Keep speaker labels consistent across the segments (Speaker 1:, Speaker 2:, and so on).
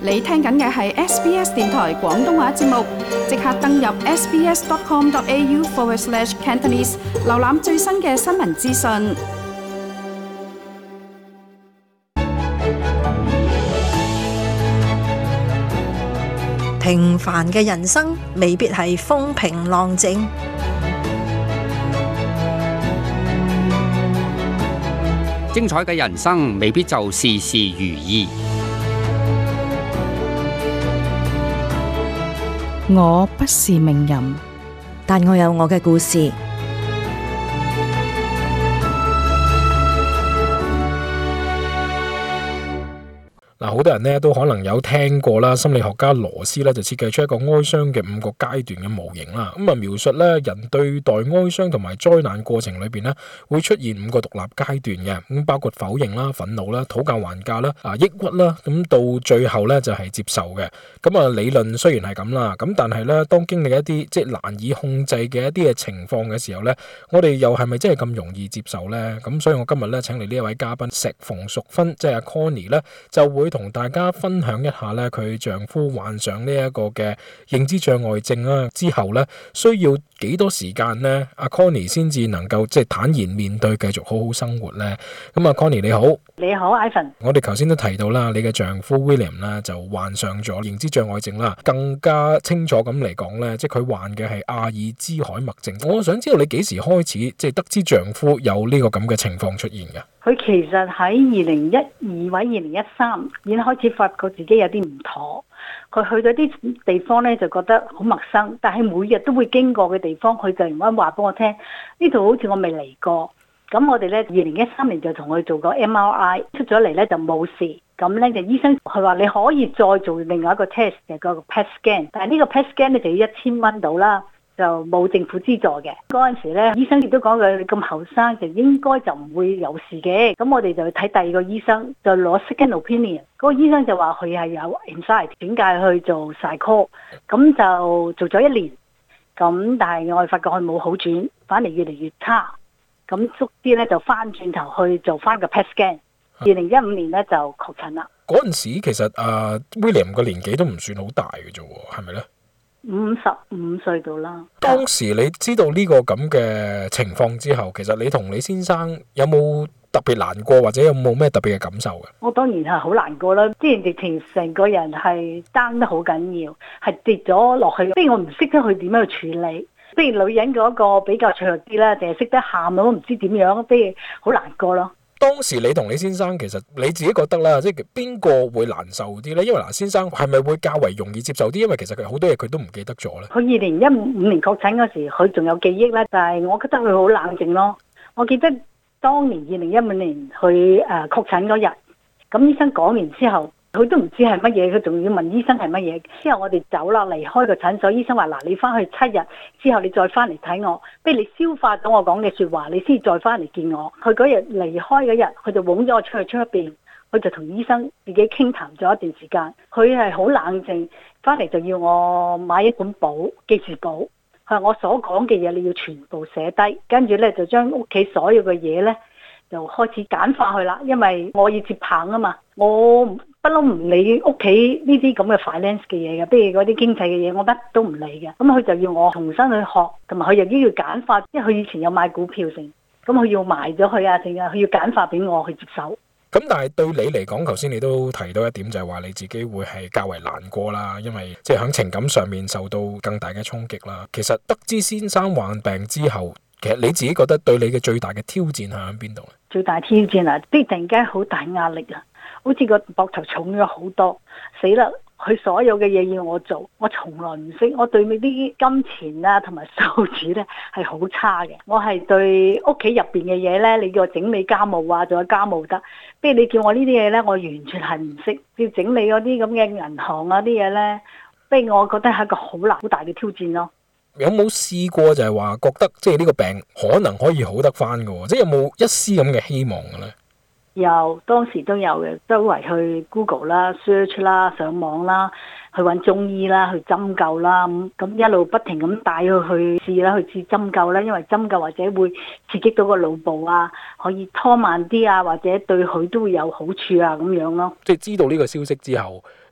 Speaker 1: 你聽緊嘅係 SBS 電台廣東話節目，即刻登入 sbs.com.au/Cantonese， 瀏覽最新嘅新聞資訊。
Speaker 2: 平凡嘅人生未必係風平浪靜，
Speaker 3: 精彩嘅人生未必就事事如意。
Speaker 1: 我不是名人，
Speaker 2: 但我有我嘅故事。
Speaker 4: 好多人咧都可能有聽過啦，心理學家羅斯咧就設計出一個哀傷嘅5個階段嘅模型啦。咁啊描述咧人對待哀傷同埋災難過程裏邊咧會出現5個獨立階段嘅，咁包括否認啦、憤怒啦、討價還價啦、抑鬱啦，咁到最後咧就係接受嘅。咁啊理論雖然係咁啦，咁但係咧當經歷一啲即係難以控制嘅一啲嘅情況嘅時候咧，我哋又係咪真係咁容易接受咧？咁所以我今日咧請嚟呢一位嘉賓石馮淑芬，即係阿 Connie 咧，就會同大家分享一下咧，佢丈夫患上呢一個嘅認知障礙症啦，之後咧需要幾多時間咧？阿 Connie 先至能夠即係坦然面對，繼續好好生活咧。咁啊 Connie 你好，
Speaker 5: 你好 Ivan。
Speaker 4: 我哋頭先都提到啦，你嘅丈夫 William 咧就患上咗認知障礙症啦，更加清楚咁嚟講咧，即係佢患嘅係阿爾茲海默症。我想知道你幾時開始即係得知丈夫有呢個咁嘅情況出現嘅？
Speaker 5: 佢其實喺2012或2013已經開始發覺自己有啲唔妥，佢去到啲地方咧就覺得好陌生，但係每日都會經過嘅地方，佢突然間話俾我聽，呢度好似我未嚟過。咁我哋咧2013年就同佢做過 MRI， 出咗嚟咧就冇事。咁咧就醫生佢話你可以再做另外一個 test 嘅嗰個 PET scan， 但係呢個 PET scan 咧就要1000蚊到啦。就冇政府資助嘅。嗰陣時咧，醫生亦都講佢，你咁後生就應該就唔會有事嘅。咁我哋就去睇第二個醫生，就攞 second opinion。嗰個醫生就話佢係有 anxiety，轉介去做 psycho。咁就做咗1年，咁但係我哋發覺佢冇好轉，反而越嚟越差。咁逐啲咧就翻轉頭去做翻個 PET scan。2015年咧就確診啦。
Speaker 4: 嗰陣時其實William 個年紀都唔算好大嘅啫喎，係咪咧？55
Speaker 5: 歲到啦。
Speaker 4: 當時你知道呢個咁嘅情況之後，其實你同你先生有冇特別難過，或者有冇咩特別嘅感受嘅？
Speaker 5: 我當然係好難過啦，之前直情成個人係 down 得好緊要，係跌咗落去。不如我唔識得去點樣去處理，不如女人嗰個比較脆弱啲啦，淨係識得喊咯，唔知點樣，不如好難過咯。
Speaker 4: 當時你同你先生其實你自己覺得啦，即係邊個會難受啲咧？因為先生係咪會較為容易接受啲？因為其實佢好多嘢佢都唔記得咗咧。佢
Speaker 5: 2015年確診嗰時，佢仲有記憶咧，但係我覺得佢好冷靜咯。我記得當年2015年佢確診嗰日，咁醫生講完之後，佢都唔知係乜嘢，佢仲要問醫生係乜嘢。之後我哋走啦，離開個診所，醫生話嗱，你翻去7日之後，你再翻嚟睇我，不如你消化咗我講嘅說話，你先再翻嚟見我。佢嗰日離開嗰日，佢就拱咗我出去邊，佢就同醫生自己傾談咗一段時間。佢係好冷靜，翻嚟就要我買一本簿，記事簿，佢話我所講嘅嘢你要全部寫低，跟住咧就將屋企所有嘅嘢咧就開始簡化去啦，因為我要接棒啊嘛，我不嬲唔理屋企呢啲咁嘅 finance 嘅嘢嘅，比如嗰啲經濟嘅嘢，我乜都唔理嘅。咁佢就要我重新去學，同埋佢又都要簡化，因為佢以前有買股票成，咁佢要賣咗佢啊，成啊，佢要簡化俾我去接手。
Speaker 4: 咁但係對你嚟講，頭先你都提到一點，就係話你自己會係較為難過啦，因為即係喺情感上面受到更大嘅衝擊啦。其實得知先生患病之後，其實你自己覺得對你嘅最大嘅挑戰係喺邊度咧？最大挑戰啊，即係突然間好大壓力啊，好似個膊頭重咗好多，死啦！佢所有嘅嘢要我做，我從來唔識，我對呢啲金錢啊同埋數字咧係好差嘅。我係對屋企入邊嘅嘢咧，你叫我整理家務啊，仲有家務得，不如你叫我呢啲嘢咧，我完全係唔識。要整理嗰啲咁嘅銀行啊啲嘢咧，不如我覺得係一個好難好大嘅挑戰咯。有冇試過就係話覺得即係呢個病可能可以好得翻嘅，即係有冇一絲咁嘅希望嘅咧？有，當時都有嘅，周圍去 Google 啦、search 啦、上網啦，去揾中醫啦、去針灸啦，咁一路不停咁帶佢去試啦，去試針灸啦，因為針灸或者會刺激到個腦部啊，可以拖慢啲啊，或者對佢都會有好處啊咁樣咯。即係知道呢個消息之後，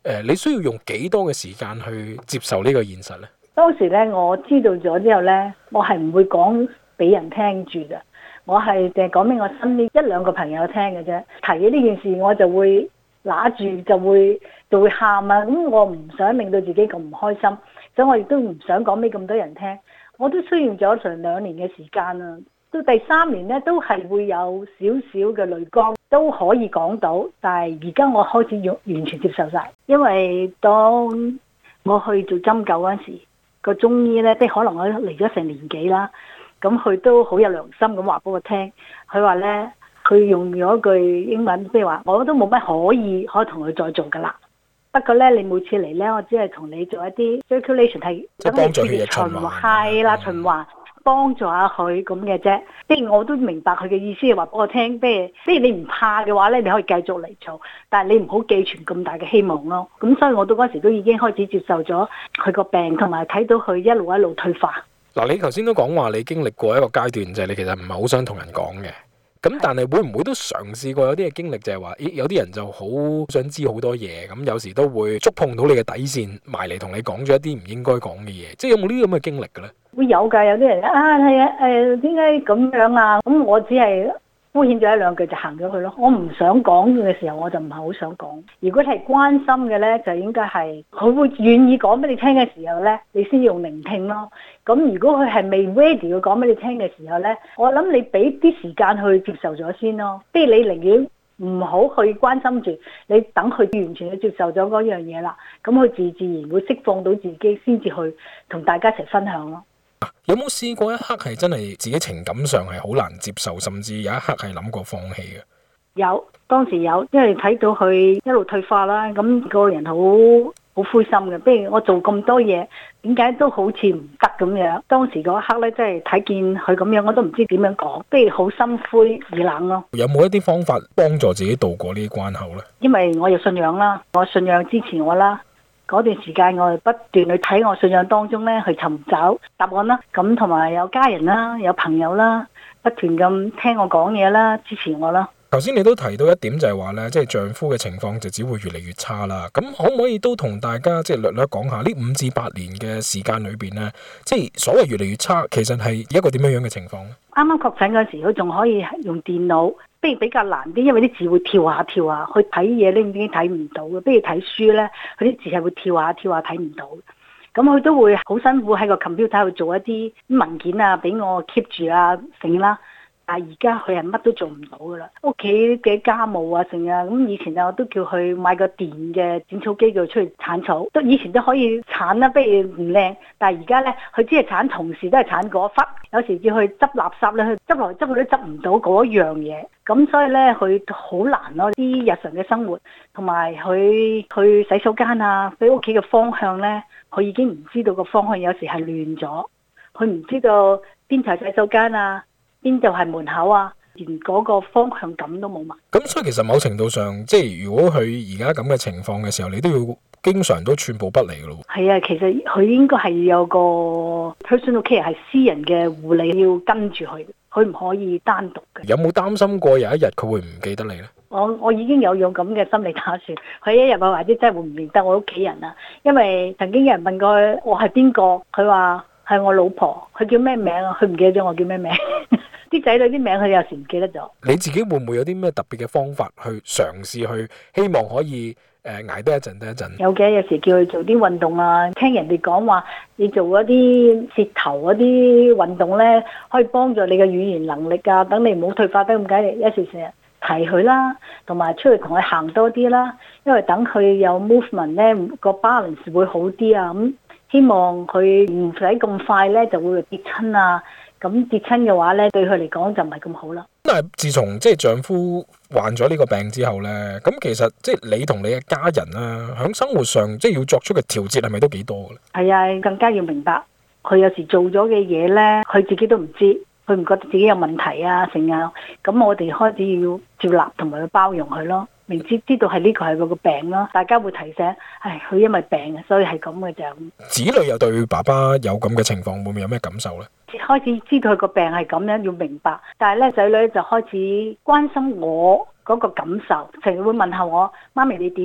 Speaker 4: 你需要用幾多嘅時間去接受呢個現實呢？
Speaker 5: 當時咧，我知道咗之後咧，我係唔會講俾人聽住嘅，我係淨係講俾我身邊一兩個朋友聽嘅啫。提起呢件事，我就會揦住，就會喊啊！咁我唔想令到自己咁唔開心，所以我亦都唔想講俾咁多人聽。我都需要咗成2年嘅時間啦，到第3年咧都係會有少少嘅淚光，都可以講到。但係而家我開始完全接受晒，因為當我去做針灸嗰陣時，個中醫咧，即係可能我嚟咗成年幾啦，咁佢都好有良心咁話俾我聽。佢話咧，佢用咗句英文，即係話我都冇乜可以同佢再做噶啦。不過咧，你每次嚟咧，我只係同你做一啲 circulation， 係
Speaker 4: 即係幫助血液循環，
Speaker 5: 係啦，循環幫助下佢咁嘅啫。即係我都明白佢嘅意思，係話俾我聽，即係你唔怕嘅話咧，你可以繼續嚟做，但係你唔好寄存咁大嘅希望咯。咁所以我到嗰時都已經開始接受咗佢個病，同埋睇到佢一路退化。
Speaker 4: 嗱，你頭先都講話你經歷過一個階段，就係你其實唔係好想同人講嘅。咁但係會唔會都嘗試過有啲嘅經歷，就係話，有啲人就好想知好多嘢，咁有時都會觸碰到你嘅底線，埋嚟同你講咗一啲唔應該講嘅嘢，即係有冇呢啲咁嘅經歷嘅咧？會
Speaker 5: 有㗎，有啲人係啊，點解咁樣啊？咁我只係敷衍咗1-2句就行咗去咯。我唔想講嘅時候，我就唔係好想講。如果係關心嘅咧，就應該係佢會願意講俾你聽嘅時候咧，你先用聆聽咯。咁如果佢係未 ready 要講俾你聽嘅時候咧，我諗你俾啲時間去接受咗先咯。即係你寧願唔好去關心住，你等佢完全去接受咗嗰樣嘢啦，咁佢自然會釋放到自己，先至去同大家一齊分享咯。
Speaker 4: 有冇試過一刻係真係自己情感上係好難接受，甚至有一刻係諗過放棄嘅？
Speaker 5: 有，當時有，因為睇到佢一路退化啦，咁個人好灰心嘅。不如我做咁多嘢，點解都好似唔得咁樣？當時嗰一刻咧，真係睇見佢咁樣，我都唔知點樣講，不如好心灰意冷咯。
Speaker 4: 有冇一啲方法幫助自己渡過呢啲關口咧？
Speaker 5: 因為我有信仰啦，我信仰支持我啦。嗰段時間我係不斷去睇我信仰當中咧，去尋找答案啦。咁同埋有家人啦，有朋友啦，不斷咁聽我講嘢啦，支持我啦。
Speaker 4: 頭先你都提到一點就係話咧，即係丈夫嘅情況就只會越嚟越差啦。咁可唔可以都同大家即係略略講下呢5至8年嘅時間裏邊咧，即係所謂越嚟越差，其實係一個點樣嘅情況咧？啱
Speaker 5: 啱確診嗰時，佢仲可以用電腦，不如比較難啲，因為啲字會跳下跳下，去睇嘢咧已經睇唔到嘅。不如睇書咧，佢啲字係會跳下跳下睇唔到。咁佢都會好辛苦喺個 computer 去做一啲文件啊，俾我 keep 住啊，成啦。但係而家佢係乜都做唔到噶啦，屋企嘅家務啊成啊，咁以前我都叫佢買個電嘅剪草機叫佢出去鏟草，都以前都可以鏟啦，不如唔靚。但係而家咧，佢只係鏟，同時都係鏟嗰忽，有時要去執垃圾咧，佢執來執去都執唔到嗰樣嘢。咁所以咧，佢好難咯，啲日常嘅生活，同埋佢去洗手間啊，俾屋企嘅方向咧，佢已經唔知道個方向，有時係亂咗，佢唔知道邊就係洗手間啊，邊就係門口啊，連嗰個方向感都冇埋。
Speaker 4: 咁所以其實某程度上，即係如果佢而家咁嘅情況嘅時候，你都要經常都寸步不離噶咯。係
Speaker 5: 啊，其實佢應該係有個 personal care， 係私人嘅護理要跟住佢，佢唔可以單獨嘅。有冇擔心過有一日佢會唔記得你呢？我已經有咁嘅心理打算，佢一日或者真係會唔認得我屋企人啊。因為曾經有人問過我係邊個，佢話係我老婆，佢叫咩名啊？佢唔記得咗我叫咩名。啲仔女啲名佢有時唔記得咗。你自己會唔會有啲咩特別嘅方法去嘗試去希望可以捱得一陣得一陣？有嘅，有時叫佢做啲運動啊，聽人哋講話你做嗰啲舌頭嗰啲運動咧，可以幫助你嘅語言能力啊，等你唔好退化得咁緊要。有時成日提佢啦，同埋出去同佢行多啲啦，因為等佢有 movement 咧，個 balance 會好啲啊。咁希望佢唔使咁快咧就會跌親啊。咁跌親嘅話咧，對佢嚟講就唔係咁好啦。但係自從即係丈夫患咗呢個病之後咧，咁其實即係你同你嘅家人啦，喺生活上即係要作出嘅調節係咪都幾多嘅咧？係啊，更加要明白佢有時做咗嘅嘢咧，佢自己都唔知，佢唔覺得自己有問題啊，成啊。咁我哋開始要接納同埋去包容佢咯。明知道係呢個係佢個病咯，大家會提醒，佢因為病所以係咁嘅啫。子女又對爸爸有咁嘅情況，會唔會有咩感受咧？開始知道佢個病係咁樣，要明白。但係咧，仔女就開始關心我嗰個感受，成日會問候我媽咪你點啊？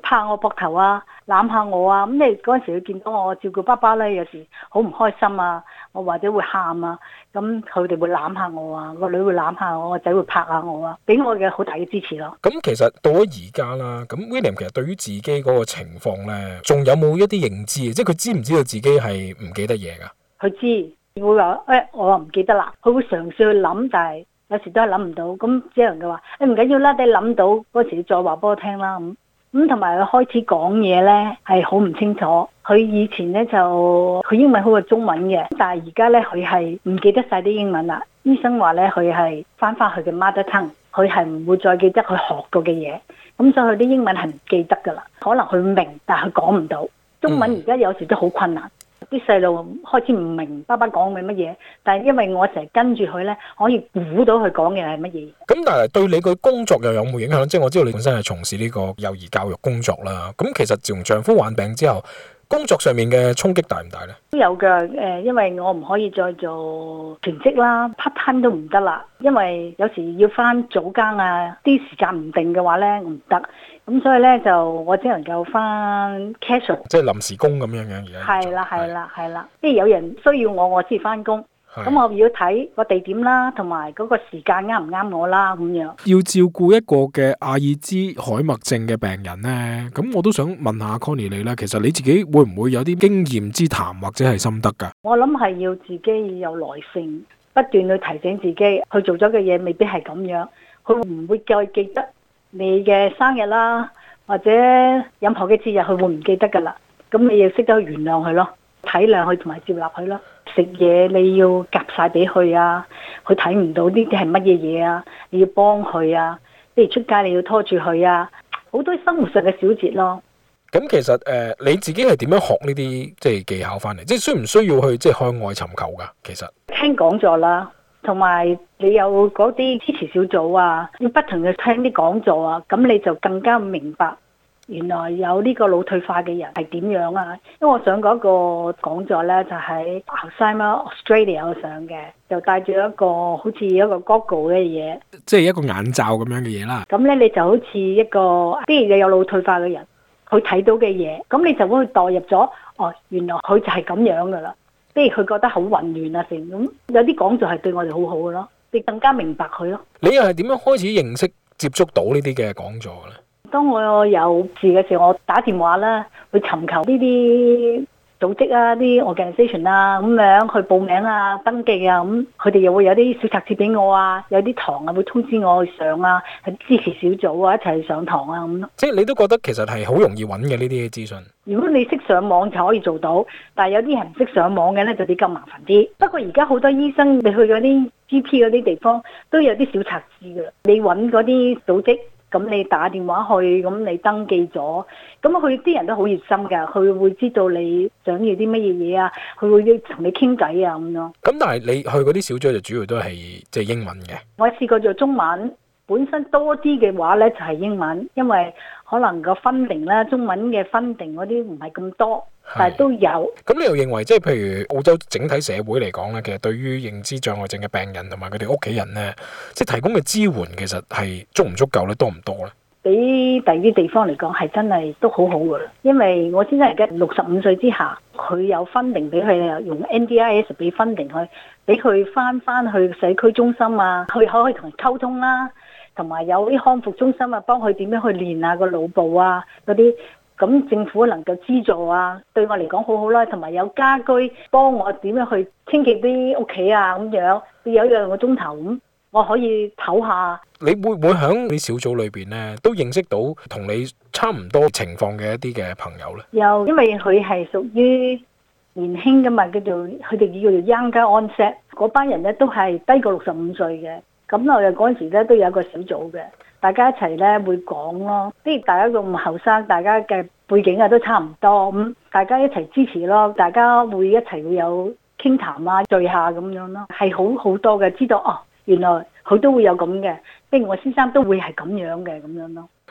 Speaker 5: 拍我膊頭啊，攬下我啊。咁你嗰陣時佢見到我照顧爸爸咧，有時好唔開心啊，我或者會喊啊，咁佢哋會攬下我啊，個女會攬下我，個仔會拍下我啊，俾我嘅好大嘅支持咯。
Speaker 4: 咁其實到咗而家啦，咁 William 其實對於自己嗰個情況咧，仲有冇一啲認知？即係佢知唔知道自己係唔記得嘢噶？
Speaker 5: 佢知，會話我話唔記得啦，佢會嘗試去諗，但係有時都係諗唔到，咁只能夠話唔緊要啦，你諗到嗰時再話俾我聽啦。咁同埋佢開始講嘢咧係好唔清楚，佢以前咧就佢英文好過中文嘅，但係而家咧佢係唔記得晒啲英文啦。醫生話咧佢係翻去嘅 mother tongue，佢係唔會再記得佢學過嘅嘢，咁所以佢啲英文係唔記得噶啦。可能佢明，但係佢講唔到中文，而家有時都好困難。啲細路開始唔明爸爸講嘅乜嘢，但係因為我成日跟住佢咧，可以估到佢講嘅係乜嘢。咁
Speaker 4: 但係對你個工作又有冇影響？即係我知道你本身係從事呢個幼兒教育工作啦。咁其實自從丈夫患病之後，工作上面嘅衝擊大唔大咧？
Speaker 5: 都有㗎，因為我唔可以再做全職啦，part time 都唔得啦，因為有時要返早更啊，啲時間唔定嘅話咧唔得。咁所以咧就我只能夠翻 casual，
Speaker 4: 即係臨時工咁樣嘅嘢。
Speaker 5: 係啦，即係有人需要我先翻工。咁我要睇個地點啦，同埋嗰個時間啱唔啱我啦，咁樣。
Speaker 4: 要照顧一個嘅阿爾茲海默症嘅病人咧，咁我都想問下 Connie 你咧，其實你自己會唔會有啲經驗之談或者係心得㗎？
Speaker 5: 我諗係要自己有耐性，不斷去提醒自己，去做咗嘅嘢未必係咁樣，佢唔會再記得你嘅生日啦，或者任何嘅節日，佢會唔記得㗎啦。咁你要識得去原諒佢咯，體諒佢同埋接納佢咯。食嘢你要夾晒俾佢啊，佢睇唔到呢啲係乜嘢嘢啊，你要幫佢啊，譬如出街你要拖住佢啊，好多生活上嘅小節咯。
Speaker 4: 咁其實你自己係點樣學呢啲即係技巧翻嚟？即係需唔需要去即係向外尋求㗎？其實
Speaker 5: 聽講座啦，同埋你有嗰啲支持小組啊，要不停去聽啲講座啊，咁你就更加明白原來有呢個腦退化嘅人係點樣啊。因為我上嗰個講座呢，就喺 Alzheimer Australia 上嘅，就帶住一個好似一個 goggle 嘅嘢，即係一個眼罩咁樣嘅嘢啦。咁呢，你就好似一個啲你有腦退化嘅人，佢睇到嘅嘢，咁你就會代入咗，哦，原來佢就係咁樣噶啦。即係佢覺得好混亂啊，成咁有啲講座係對我哋好好嘅咯，你更加明白佢咯。你又係點樣開始認識接觸到呢啲嘅講座嘅咧？當我有事嘅時候，我打電話啦，去尋求呢啲組織啊、啲 organisation 啊，咁樣去報名啊、登記啊，咁佢哋又會有啲小冊子俾我啊，有啲堂啊會通知我去上啊，去支持小組啊，一齊去上堂啊咁咯。即係你都覺得其實係好容易揾嘅呢啲資訊。如果你識上網就可以做到，但係有啲人唔識上網嘅咧就比較麻煩啲。不過而家好多醫生，你去嗰啲 GP 嗰啲地方都有啲小冊子噶啦，你揾嗰啲組織。咁你打電話去，咁你登記咗，咁佢啲人都好熱心㗎，佢會知道你想要啲乜嘢嘢啊，佢會同你傾偈啊咁樣。咁但係你去嗰啲小組就主要都係即係英文嘅。我試過做中文，本身多啲嘅話咧就係英文，因為可能個分齡啦，中文嘅分齡嗰啲唔係咁多。但係都有。咁你又認為即係譬如澳洲整體社會嚟講咧，其實對於認知障礙症嘅病人同埋佢哋屋企人咧，即係提供嘅支援其實係足唔足夠咧，多唔多咧？比第二啲地方嚟講係真係都好好噶啦，因為我先生而家65歲之下，佢有分齡俾佢，用 NDIS 俾分齡去，俾佢翻去社區中心啊，佢可以同人溝通啦，同埋有啲康復中心啊，幫佢點樣去練下個腦部啊嗰啲。咁政府能夠資助啊，對我嚟講好好啦，同埋有家居幫我點樣去清潔啲屋企啊咁樣，有2個鐘頭咁，我可以唞下。你會唔會喺你小組裏邊咧，都認識到同你差唔多情況嘅一啲嘅朋友咧？有，因為佢係屬於年輕噶嘛，佢哋叫做 younger onset， 嗰班人咧都係低過65歲嘅。咁我哋嗰陣時咧都有一個小組嘅。大家一齊咧會講咯，即係大家咁後生，大家嘅背景啊都差唔多，咁大家一齊支持咯，大家會一齊會有傾談啊、聚下咁樣咯，係好多嘅，知道哦，原來佢都會有咁嘅，即係我先生都會係咁樣嘅咁樣咯。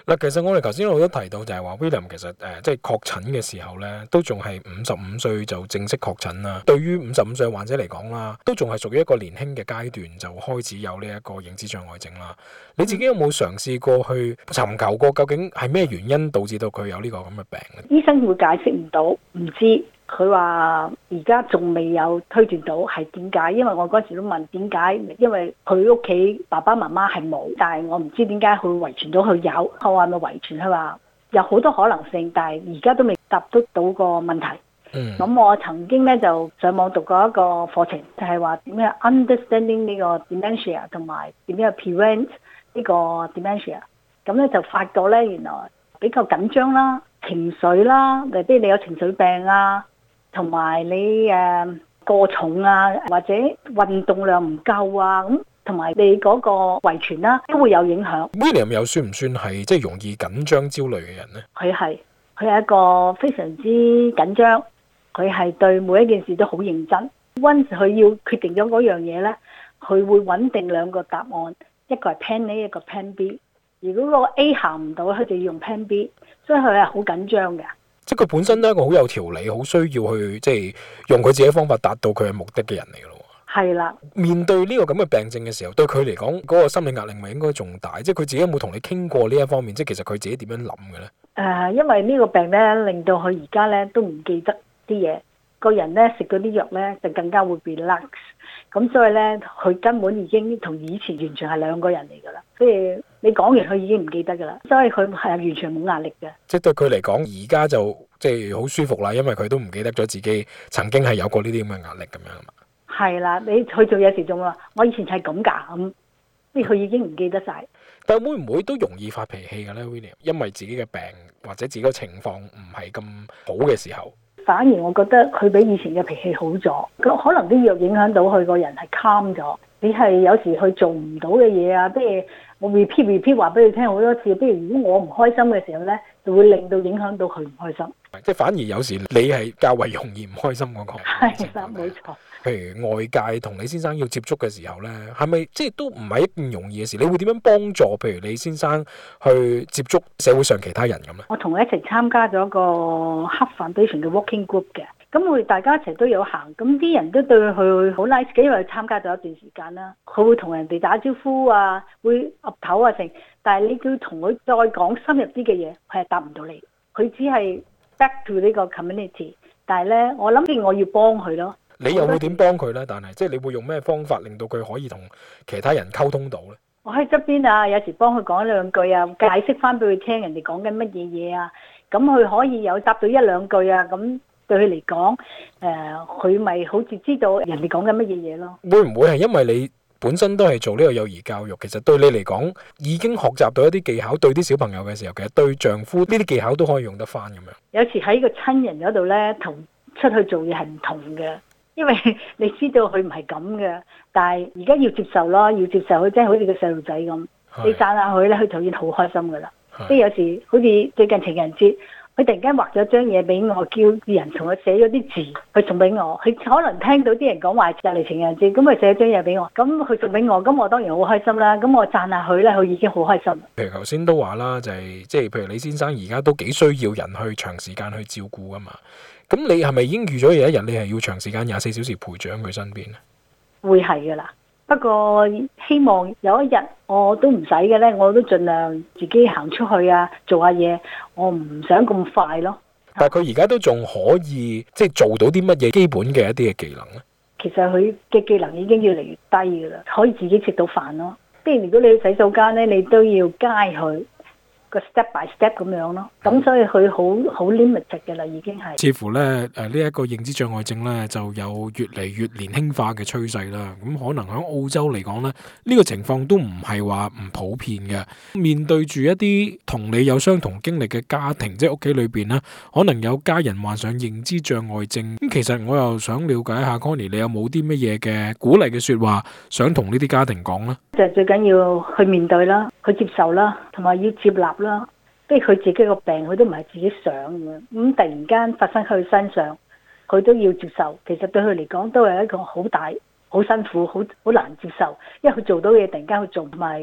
Speaker 4: 嗱，其實我哋頭先我都提到就係話 William 其實即係確診嘅時候咧，都仲係55歲就正式確診啦。對於55歲患者嚟講啦，都仲係屬於一個年輕嘅階段，就開始有呢一個認知障礙症啦。你自己有冇嘗試過去尋求過，究竟係咩原因導致到佢有呢個咁嘅病咧？
Speaker 5: 醫生會解釋唔到，唔知。佢話而家仲未有推斷到係點解，因為我嗰時都問點解，因為佢屋企爸爸媽媽係冇，但係我唔知點解佢遺傳到佢有。我話咪遺傳，佢話有好多可能性，但係而家都未答得到個問題。咁我曾經咧就上網讀過一個課程，就係話點樣 understanding 呢個 dementia 同埋點樣 prevent 呢個 dementia。咁咧就發覺咧原來比較緊張啦、情緒啦，例如你有情緒病啊。同埋你過重啊，或者運動量唔夠啊，咁同埋你嗰個遺傳啦，都會有影響。
Speaker 4: William 又算唔算係即係容易緊張焦慮嘅人呢？
Speaker 5: 佢係一個非常之緊張，佢係對每一件事都好認真。Once 佢要決定咗嗰樣嘢咧，佢會穩定兩個答案，一個係 Plan A，一個 Plan B。如果個 A 行唔到，佢就要用 Plan B， 所以佢係好緊張嘅。
Speaker 4: 即係佢本身都係一個好有條理、好需要去即係用佢自己方法達到佢嘅目的嘅人嚟嘅咯。
Speaker 5: 係啦，
Speaker 4: 面對呢個咁嘅病症嘅時候，對佢嚟講嗰個心理壓力咪應該仲大？即係佢自己有冇同你傾過呢一方面？即係其實佢自己點樣諗嘅咧？
Speaker 5: 因為呢個病咧，令到佢而家咧都唔記得啲嘢，個人咧食嗰啲藥咧就更加會 relax。咁所以咧，佢根本已經同以前完全係兩個人嚟㗎啦。所以你講完佢已經唔記得㗎啦，所以佢係完全冇壓力嘅。即係
Speaker 4: 對佢嚟講，而家就即係好舒服啦，因為佢都唔記得咗自己曾經係有過呢啲咁嘅壓力咁樣啊嘛。係
Speaker 5: 啦，你去做嘢時仲話我以前係咁㗎咁，即係佢已經唔記得晒。
Speaker 4: 但會唔會都容易發脾氣㗎咧 ，William？因為自己嘅病或者自己嘅情況唔係咁好嘅時候。
Speaker 5: 反而我覺得佢比以前嘅脾氣好咗，可能啲藥影響到佢個人係 calm 咗。你係有時去做唔到嘅嘢啊，不如我 repeat 話俾你聽好多次，不如如果我唔開心嘅時候咧，就會令到影響到佢唔開心。即係
Speaker 4: 反而有時你係較為容易唔開心嗰個。
Speaker 5: 係啦，冇錯。
Speaker 4: 譬如外界同你先生要接觸嘅時候咧，係咪即係都唔係一件容易嘅事？你會點樣幫助？譬如你先生去接觸社會上其他人咁咧？我同佢一齊參加咗個 Heart Foundation 嘅 Walking Group 嘅，咁我哋大家一齊都有行，咁啲人都對佢好 nice 嘅，因為佢參加咗一段時間啦，佢會同人哋打招呼啊，會岌頭啊成，但係你要同佢再講深入啲嘅嘢，佢係答唔到你，佢只係 back to 呢個 community， 但係咧，我諗住我要幫佢咯。你又會點幫佢咧？但係即係你會用咩方法令到佢可以同其他人溝通到咧？我喺側邊啊，有時幫佢講兩句啊，解釋翻俾佢聽人哋講緊乜嘢嘢啊，咁佢可以有答到一兩句啊，咁對佢嚟講，佢咪好似知道人哋講緊乜嘢嘢咯？會唔會係因為你本身都係做呢個幼兒教育，其實對你嚟講已經學習到一啲技巧，對啲小朋友嘅時候，其實對丈夫呢啲技巧都可以用得翻咁樣？有時喺個親人嗰度咧，同出去做嘢係唔同嘅。因為你知道佢唔係咁嘅，但係而家要接受咯，要接受佢真係好似個細路仔咁。你讚下佢咧，佢就已經好開心噶啦。即係有時好似最近情人節，佢突然間畫咗張嘢俾我，叫人同佢寫咗啲字去送俾我。佢可能聽到啲人講話就嚟情人節，咁佢寫咗張嘢俾我，咁佢送俾我，咁我當然好開心啦。咁我讚下佢咧，佢已經好開心。譬如頭先都話啦，就係即係譬如李先生而家都幾需要人去長時間去照顧噶嘛。咁你係咪已經預咗有一日你係要長時間24小時陪住喺佢身邊咧？會係噶啦，不過希望有一日我都唔使嘅咧，我都盡量自己行出去啊，做下嘢，我唔想咁快咯。但係佢而家都仲可以即係做到啲乜嘢基本嘅一啲嘅技能咧？其實佢嘅技能已經越嚟越低噶啦，可以自己食到飯咯。即係如果你去洗手間咧，你都要街佢。個 step by step 咁樣咯，咁所以佢好 limited 嘅啦，已經係。似乎咧呢一個認知障礙症咧就有越嚟越年輕化嘅趨勢啦。咁可能喺澳洲嚟講咧，呢個情況都唔係話唔普遍嘅。面對住一啲同你有相同經歷嘅家庭，即係屋企裏邊咧，可能有家人患上認知障礙症。咁其實我又想了解下 Connie， 你有冇啲乜嘢嘅鼓勵嘅說話想同呢啲家庭講咧？就最緊要去面對啦，去接受啦，同埋要接納啦。即係佢自己個病，佢都唔係自己想嘅。咁突然間發生喺佢身上，佢都要接受。其實對佢嚟講，都係一個好大、好辛苦、好難接受。因為佢做到嘢，突然間去做，同埋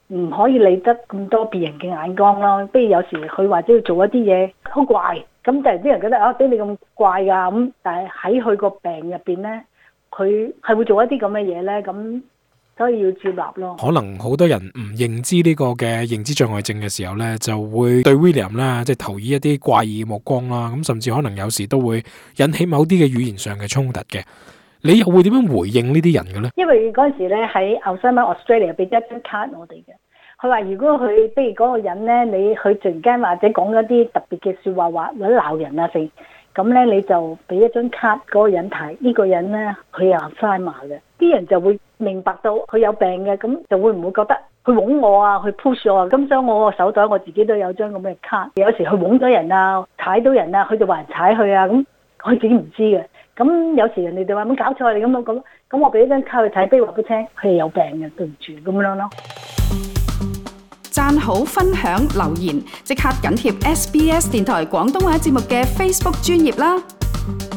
Speaker 5: 唔可以理得咁多別人嘅眼光咯。不如有時佢或者要做一啲嘢好怪，咁就係啲人覺得俾你咁怪㗎咁，但係喺佢個病入邊咧，佢係會做一啲咁嘅嘢咧，咁所以要接納咯。
Speaker 4: 可能好多人唔認知呢個嘅認知障礙症嘅時候咧，就會對 William 啦，即係投以一啲怪異目光啦，咁甚至可能有時都會引起某啲嘅語言上嘅衝突嘅。你又會點樣回應呢啲人嘅咧？
Speaker 5: 因為嗰陣時咧喺 Alzheimer Australia 俾咗一張卡我哋嘅，佢話如果佢不如嗰個人咧，你佢突然間或者講咗啲特別嘅説話，或者鬧人啊成，咁咧你就俾一張卡嗰個人睇，呢個人咧佢有 Alzheimer嘅，啲人就會明白到佢有病嘅，咁就會唔會覺得佢擁我啊，去 push 我啊？咁所以我個手袋我自己都有張咁嘅卡，有時佢擁咗人啊，踩到人啊，佢就話人踩佢啊，咁佢自己唔知嘅。咁有時人哋就話咁搞錯你咁我俾一張卡去睇，不如話俾佢聽佢係有病嘅，對唔住咁樣咯。
Speaker 1: 讚好、分享、留言，即刻緊貼SBS 電台廣東話節目嘅 Facebook 專頁啦！